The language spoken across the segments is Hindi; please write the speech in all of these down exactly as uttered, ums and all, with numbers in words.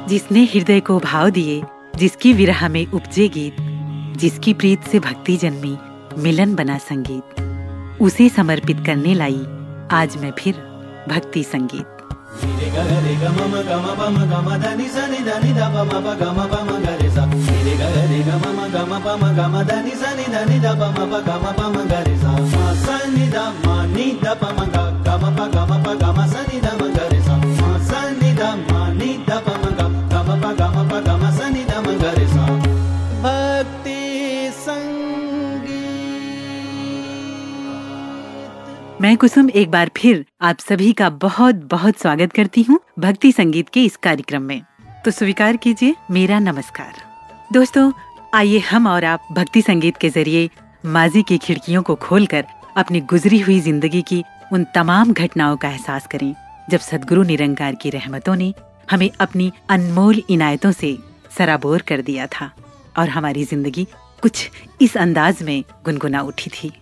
जिसने हृदय को भाव दिए, जिसकी विरह में उपजे गीत, जिसकी प्रीत से भक्ति जन्मी, मिलन बना संगीत, उसे समर्पित करने लाई आज मैं फिर भक्ति संगीत। मैं कुसुम एक बार फिर आप सभी का बहुत बहुत स्वागत करती हूँ भक्ति संगीत के इस कार्यक्रम में। तो स्वीकार कीजिए मेरा नमस्कार। दोस्तों, आइए हम और आप भक्ति संगीत के जरिए माजी की खिड़कियों को खोलकर अपनी गुजरी हुई जिंदगी की उन तमाम घटनाओं का एहसास करें जब सद्गुरु निरंकार की रहमतों ने हमें अपनी अनमोल इनायतों से सराबोर कर दिया था और हमारी जिंदगी कुछ इस अंदाज में गुनगुना उठी थी।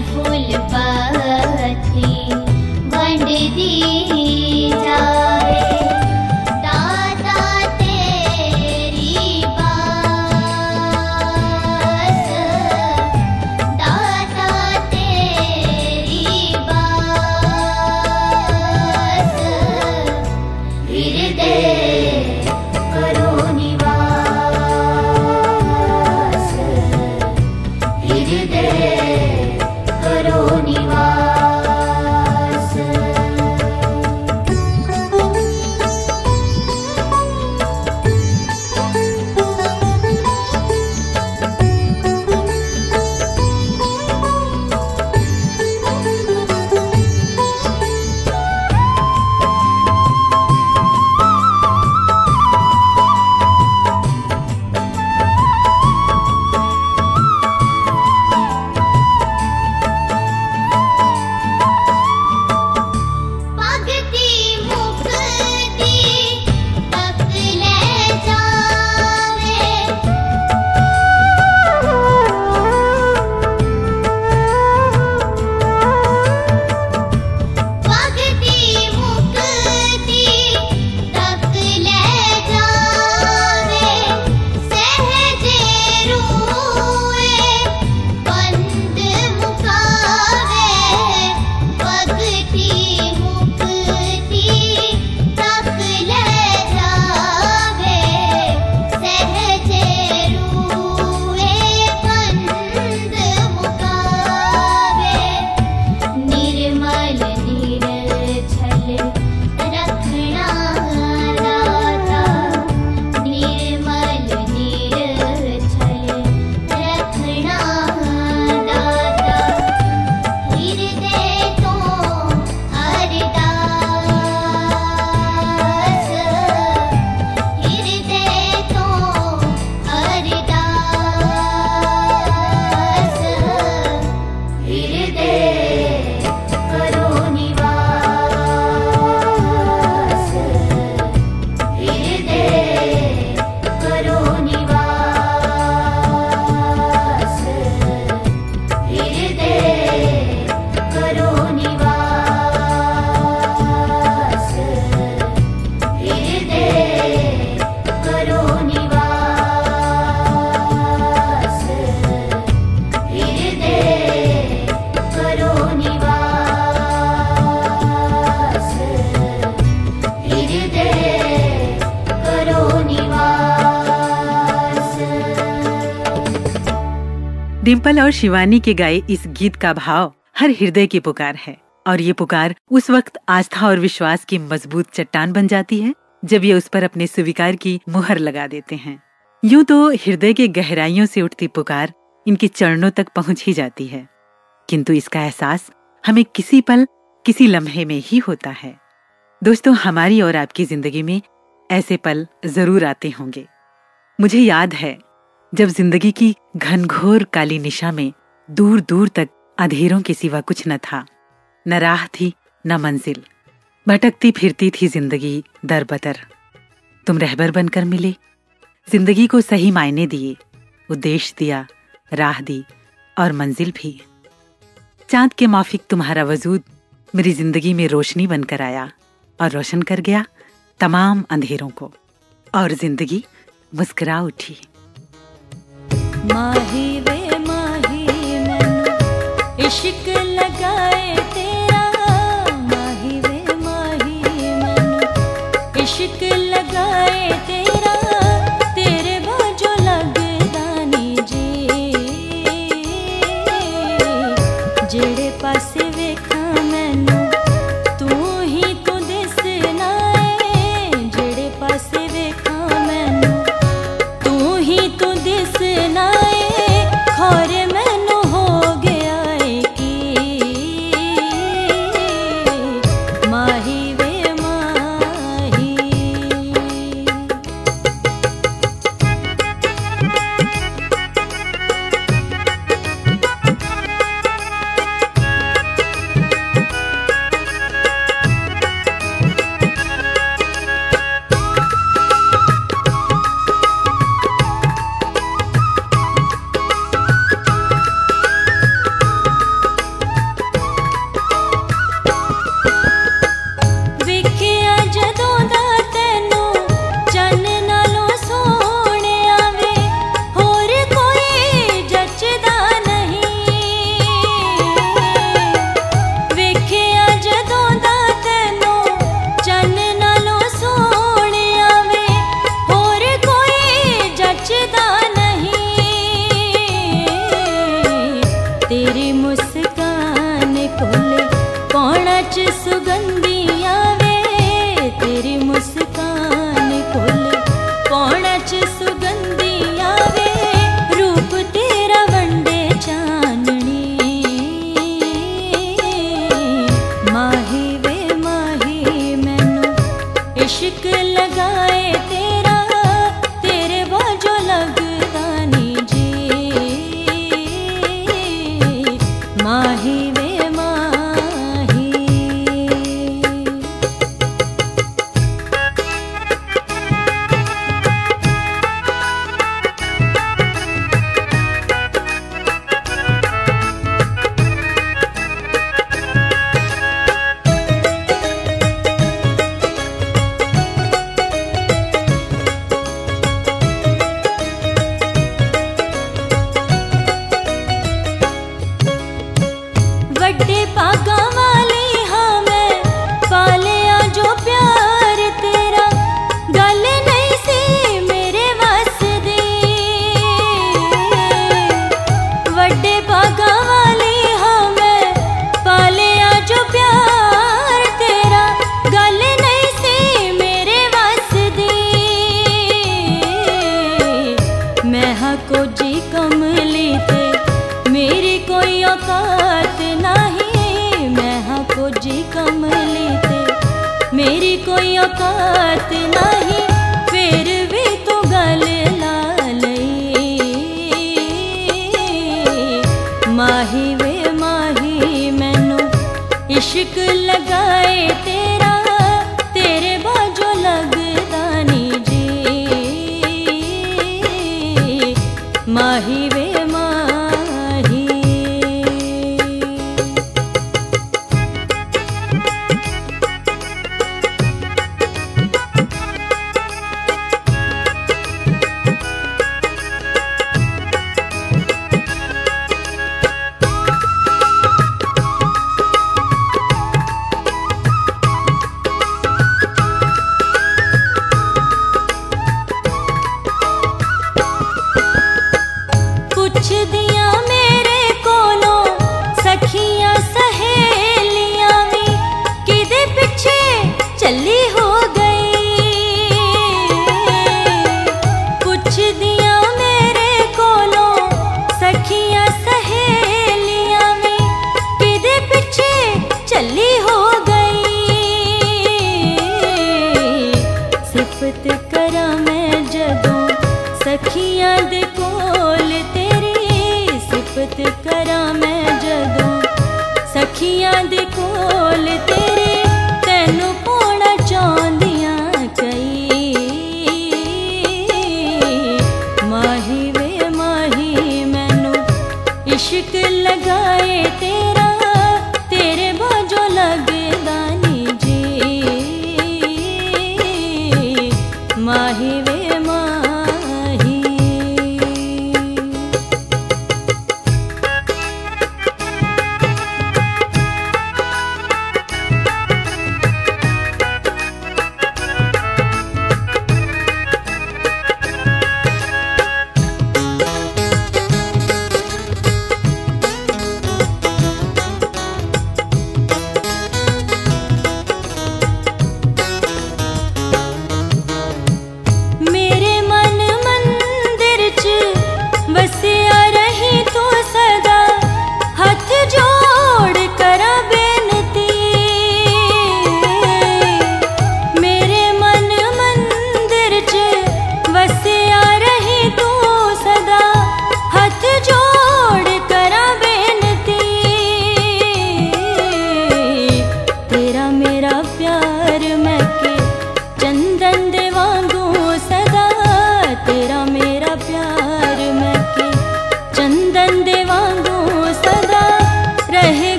फूल पत्ती वंड दी जाए। दाता तेरी बास, दाता तेरी बास, हृदय करो निवास, हृदय करो निवास। डिम्पल और शिवानी के गाए इस गीत का भाव हर हृदय की पुकार है, और ये पुकार उस वक्त आस्था और विश्वास की मजबूत चट्टान बन जाती है जब ये उस पर अपने स्वीकार की मुहर लगा देते हैं। यूं तो हृदय के गहराइयों से उठती पुकार इनके चरणों तक पहुंच ही जाती है, किंतु इसका एहसास हमें किसी पल किसी लम्हे में ही होता है। दोस्तों, हमारी और आपकी जिंदगी में ऐसे पल जरूर आते होंगे। मुझे याद है जब जिंदगी की घनघोर काली निशा में दूर दूर तक अंधेरों के सिवा कुछ न था, न राह थी न मंजिल, भटकती फिरती थी जिंदगी दर बदर। तुम रहबर बनकर मिले, जिंदगी को सही मायने दिए, उद्देश्य दिया, राह दी और मंजिल भी। चांद के माफिक तुम्हारा वजूद मेरी जिंदगी में रोशनी बनकर आया और रोशन कर गया तमाम अंधेरों को, और जिंदगी मुस्कुरा उठी। माही वे माही मैनू इश्क लगाए तेरा, माही वे माही मैनू इश्क लगाए तेरा, तेरे बाजो लगदा नी जी, जेड़े पासे वेखा मैनू तू ही तो दिसना है, जेड़े पासे वेखा मैनू तू ही तो दिसना है, खौरे मैनू हो गया है कि माही वे माही। कोले पौना च सुगंधियां वे तेरी मुस्कान कोले पौना च सुगंधियां वे रूप तेरा वंडे चाननी माही वे माही मैनू इश्क लगाए तेरा तेरे बाजो लगदा नी जी माही वे माही वड्डे भागा वाली हाँ मैं पालिया जो प्यार तेरा गल नहीं सी मेरे वस दी वड्डे भागा वाली हाँ मैं पालिया जो प्यार तेरा गल नहीं सी मेरे वस दी मैं हाँ को जी कमली ते मेरी कोई औकात नहीं मैं हाँ को जी कमली ते मेरी कोई औकात नहीं फिर भी तू गल ला लई माही वे माही मैनू इश्क लगाए तेरा तेरे बाजो लगदा नी जी माही वे माही कुछ दिया मेरे कोलों सखियां सहेलियां भी किदे पिछे चली हो गई कुछ दिया मेरे कोलों सखियां सहेलियां भी किदे पिछे चली हो गई सिफत करा मैं जदों सखियां दे कोल तेरी सिफत करा मैं जदों सखियां दे कोल तेरी तैनू पाउणा चाहुंदियां कई माही वे माही मैनू इश्क लगाए तेरा तेरे बाजो लगदा नी जी माही वे माही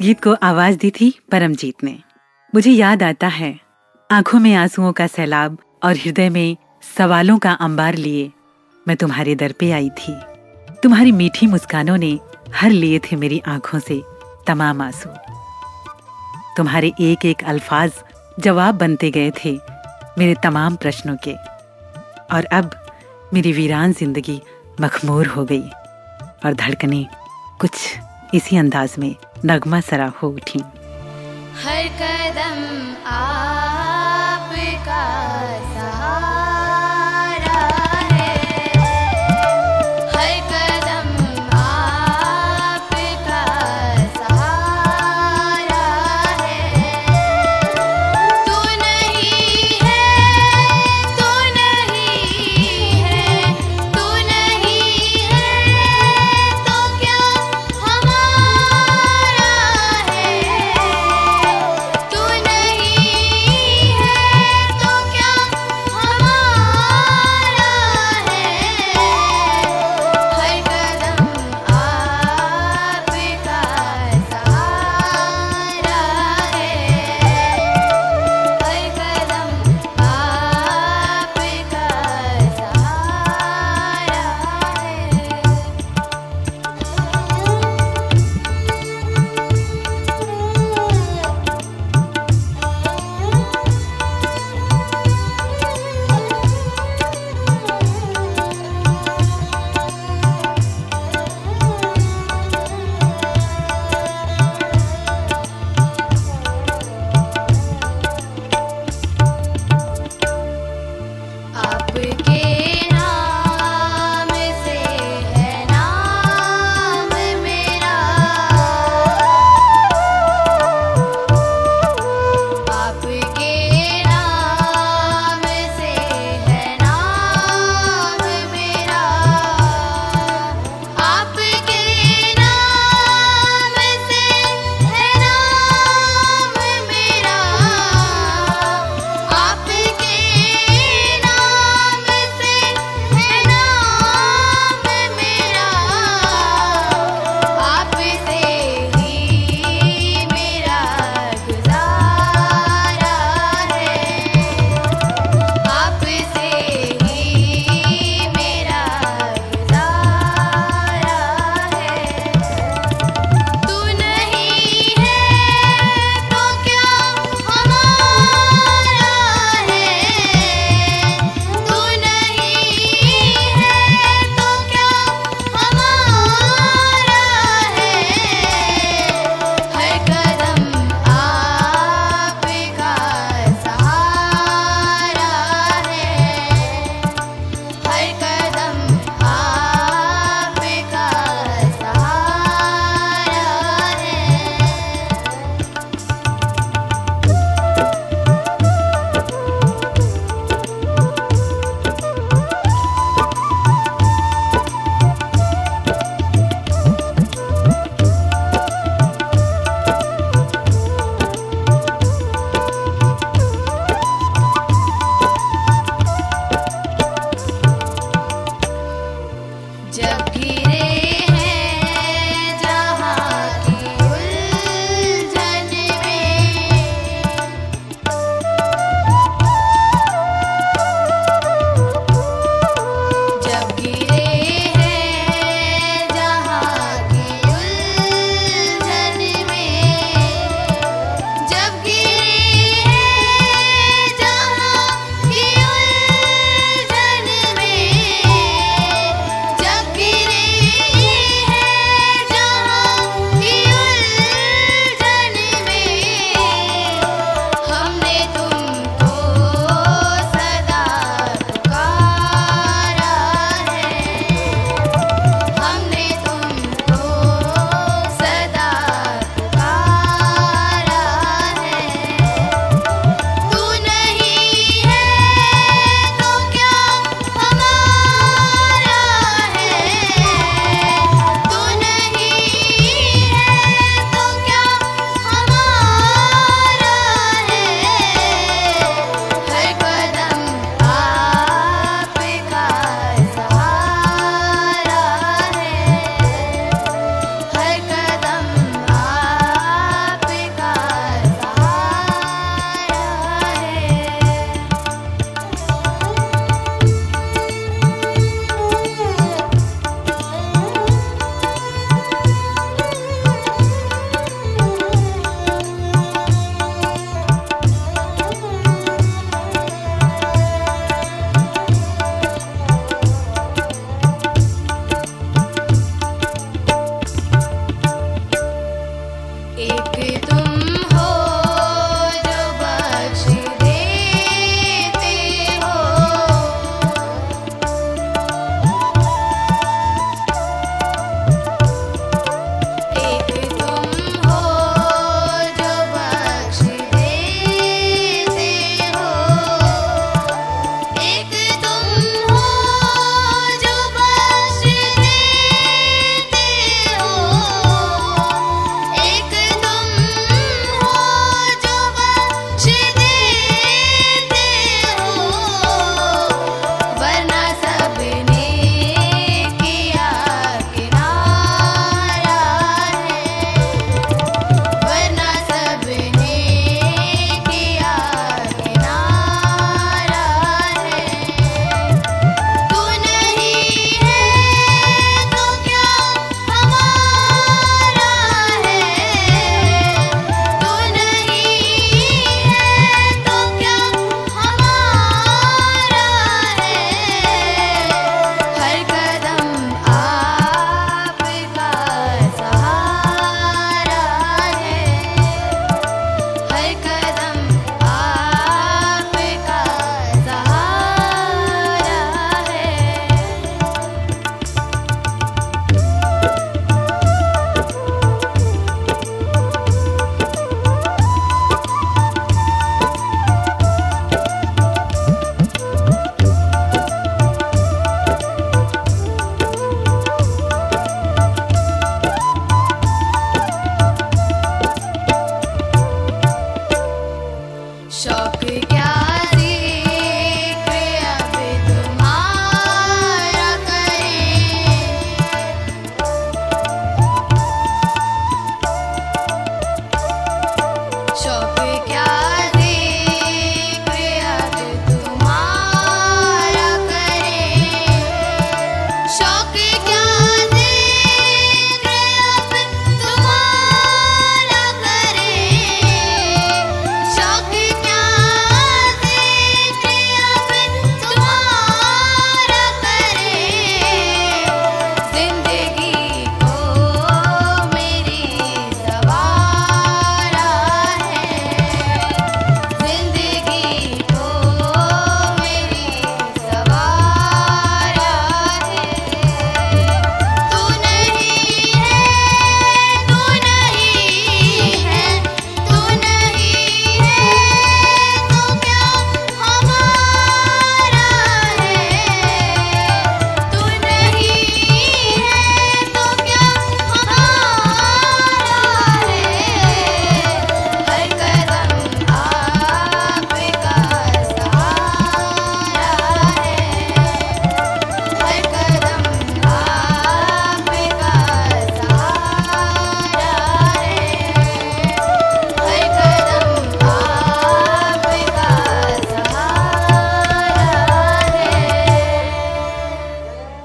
गीत को आवाज दी थी परमजीत ने। मुझे याद आता है, आंखों में आंसुओं का सैलाब और हृदय में सवालों का अंबार लिए मैं तुम्हारे दर पे आई थी। तुम्हारी मीठी मुस्कानों ने हर लिए थे मेरी आंखों से तमाम आंसू। तुम्हारे एक एक अल्फाज जवाब बनते गए थे मेरे तमाम प्रश्नों के। और अब मेरी वीरान जिंदगी मखमूर हो गई और धड़कनें कुछ इसी अंदाज में नगमा सरा हो उठी। हर कदम आपका सहारा है, हर कदम आपका सहारा है। तू नहीं है, तू नहीं है, तू नहीं है तो क्या हमारा है। तू नहीं है तो क्या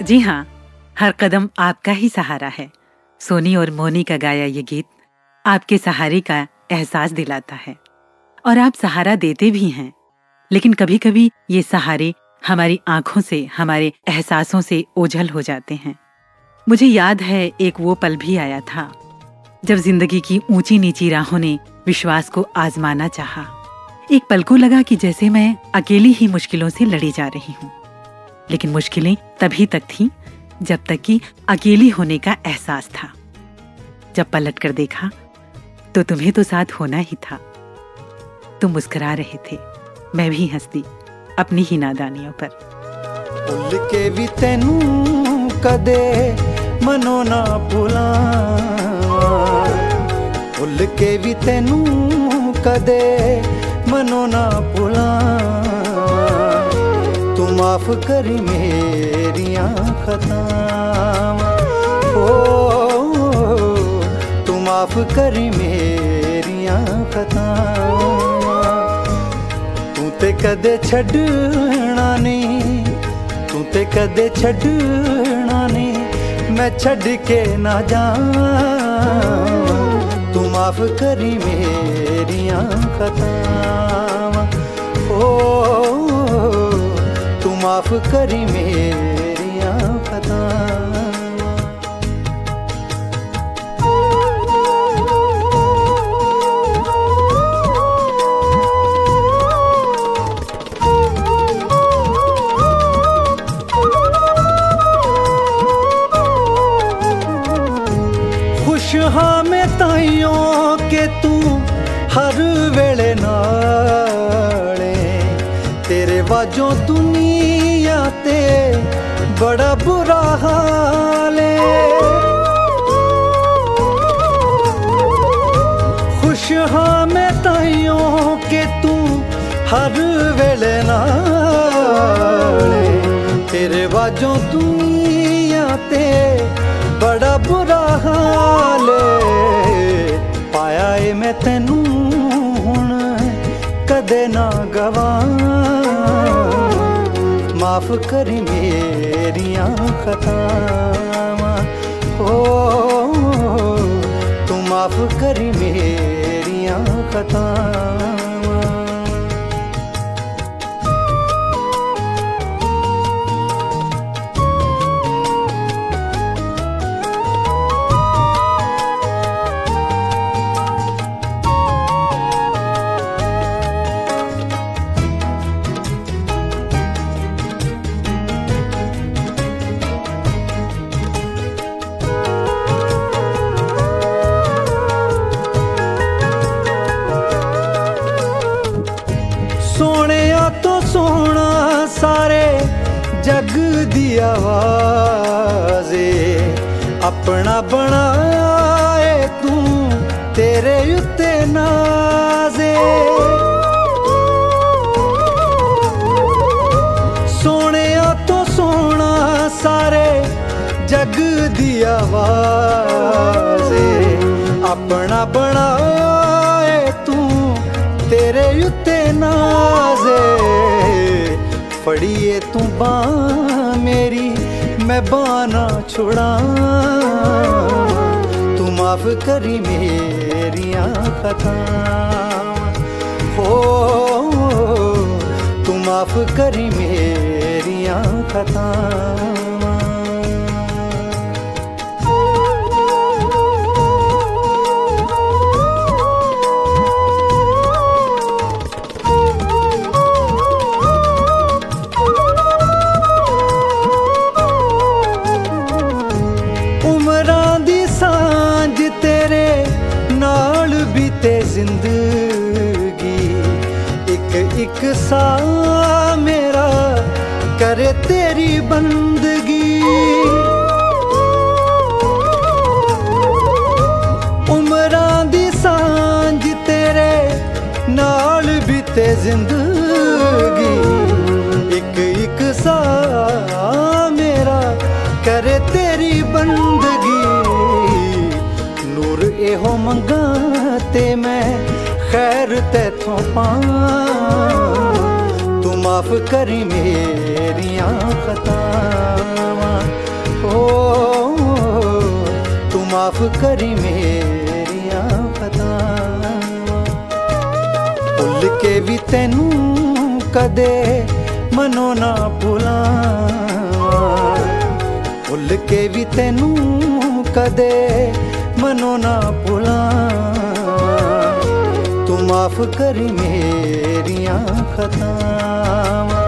जी हाँ, हर कदम आपका ही सहारा है। सोनी और मोनी का गाया ये गीत आपके सहारे का एहसास दिलाता है और आप सहारा देते भी हैं। लेकिन कभी कभी ये सहारे हमारी आंखों से, हमारे एहसासों से ओझल हो जाते हैं। मुझे याद है एक वो पल भी आया था जब जिंदगी की ऊंची नीची राहों ने विश्वास को आजमाना चाहा। एक पल को लगा कि जैसे मैं अकेली ही मुश्किलों से लड़ी जा रही हूँ। लेकिन मुश्किलें तभी तक थीं जब तक कि अकेली होने का एहसास था। जब पलट कर देखा तो तुम्हें तो साथ होना ही था। तुम मुस्कुरा रहे थे, मैं भी हंसती अपनी ही नादानियों पर। भुल के भी तेनू कदे मनो ना भुलां, भुल के भी तेनू कदे मनो ना भुलां। तू माफ करी मेरियां खतावां, ओ तू माफ करी मेरियां खतावां। तू ते कदे छड्डना नहीं, तू ते कदे छड्डना नहीं, मैं छड्ड के ना जावां। तू माफ करी मेरियां खतावां, ओ तू माफ करी मेरियां खतावां। हाँ मैं ताइयों के तू हर वेले नाले, तेरे वाजों दुनिया ते बड़ा बुरा हाल है। खुश हाँ मैं ताइयों के तू हर वेले नाले, तेरे वाजों दुनिया ते बड़ा बुरा हाल पाया ए मैं तेनू हुण कदे ना गवां। माफ करी मेरियां खतावां, ओ तू माफ करी मेरियां खतावां। सोहणिया तो सोहना सारे जग दी आवाज़े, अपना बनाए तू तेरे उत्ते नाज़े। सोहणिया तो सोहना सारे जग दी आवाज़े, अपना बनाए तू तेरे उत्ते नाज़े। फड़िए तू बां मेरी मैं बां ना छुड़ां, तू माफ करी मेरियां खतावां, हो तू माफ करी मेरियां खतावां। जिंदगी एक एक सा मेरा करे तेरी बंदगी। उमरां दी सांझ तेरे नाल बीते जिंदगी, एक एक सा मेरा करे तेरी बंदगी। नूर एहो मंगा ते मैं खैर तैथों पां, तू माफ करी मेरियां खतावां, ओ तू माफ करी मेरियां खतावां। भुल के भी तैनू कदे मनो ना भुलावां, भुल के भी तैनू कदे मनो ना भुलावां। तू माफ करी मेरियां खतावां,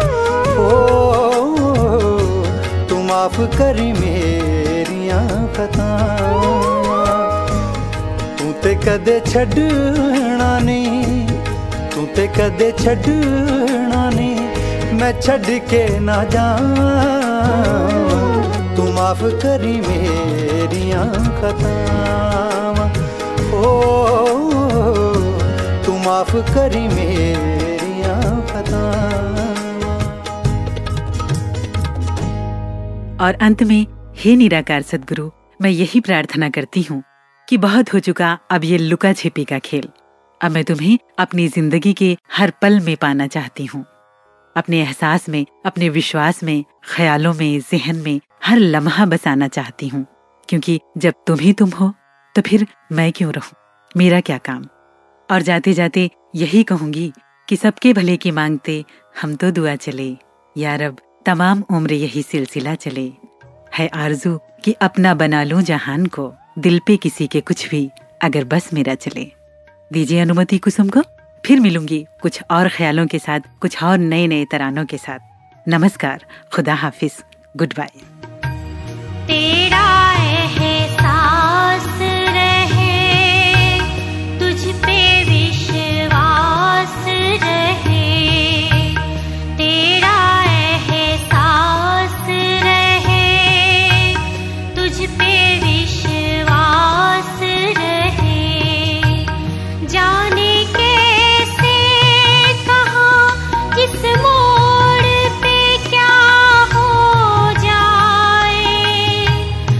ओ तू माफ करी मेरियां खतावां। तू ते कदे छड्डना नहीं, तू ते कदे छड्डना नहीं, मैं छड्ड के ना जावां। तू माफ करी मेरियां खतावां, ओ तू माफ करी मेरियां खतावां। और अंत में हे निराकार सद्गुरु, मैं यही प्रार्थना करती हूँ कि बहुत हो चुका अब ये लुका छिपी का खेल। अब मैं तुम्हें अपनी जिंदगी के हर पल में पाना चाहती हूँ, अपने एहसास में, अपने विश्वास में, ख्यालों में, जहन में हर लम्हा बसाना चाहती हूँ। क्योंकि जब तुम ही तुम हो तो फिर मैं क्यों रहूं, मेरा क्या काम। और जाते जाते यही कहूंगी कि सबके भले की मांगते हम तो दुआ चले, या रब तमाम उम्र यही सिलसिला चले। है आरज़ू कि अपना बना लूं जहान को, दिल पे किसी के कुछ भी अगर बस मेरा चले। दीजिए अनुमति कुसुम को, फिर मिलूंगी कुछ और ख्यालों के साथ, कुछ और नए नए तरानों के साथ। नमस्कार, खुदा हाफिज, गुड बाय। तेरा एहसास रहे, तुझ पे विश्वास रहे, तेरा एहसास रहे, तुझ पे विश्वास रहे। जाने कैसे कहाँ किस मोड़ पे क्या हो जाए,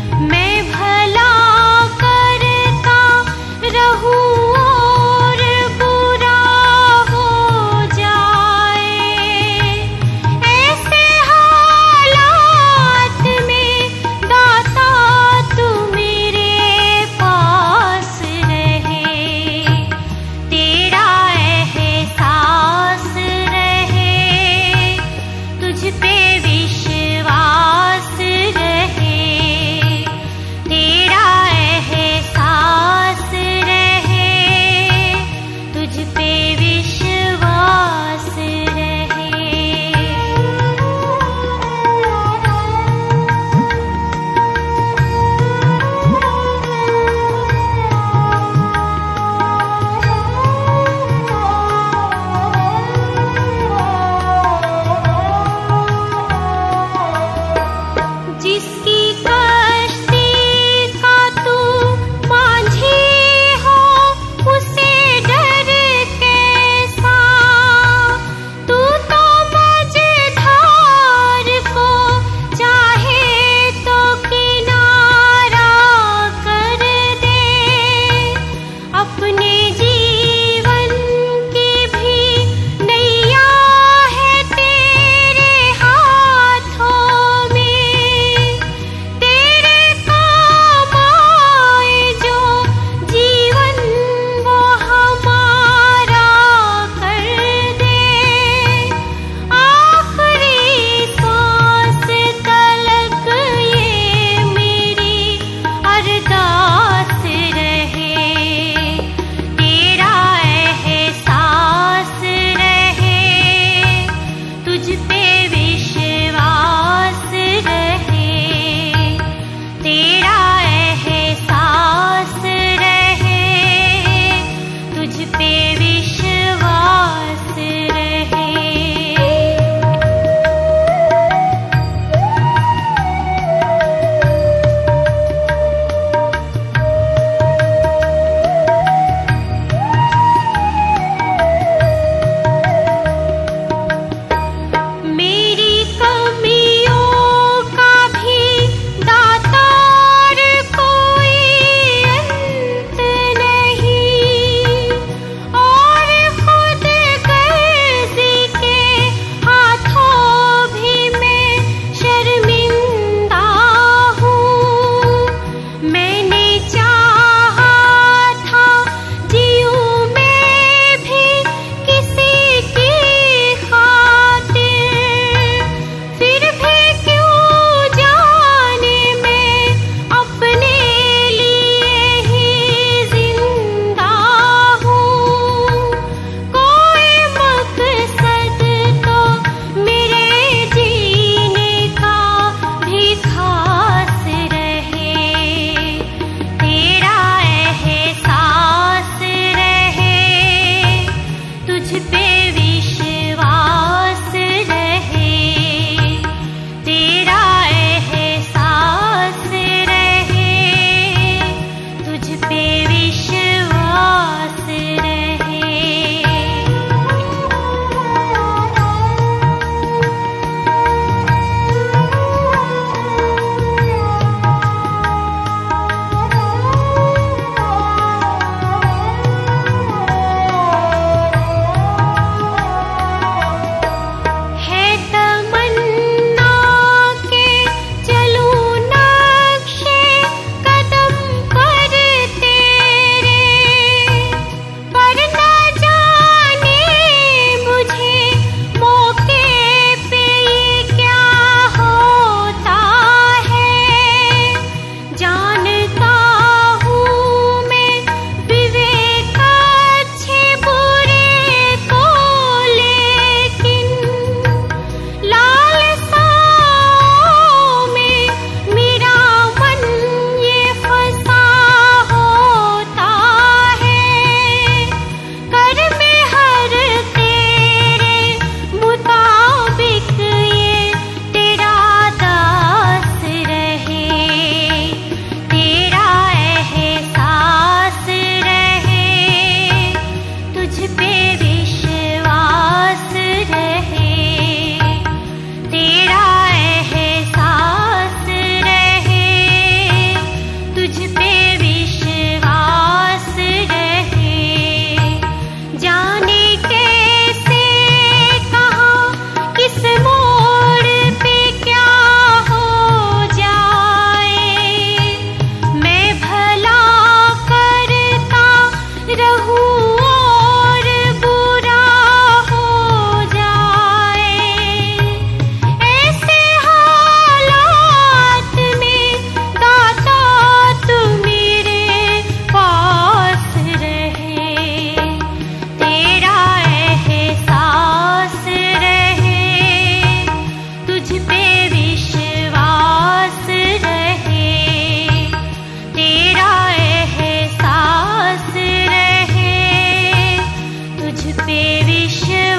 विश्व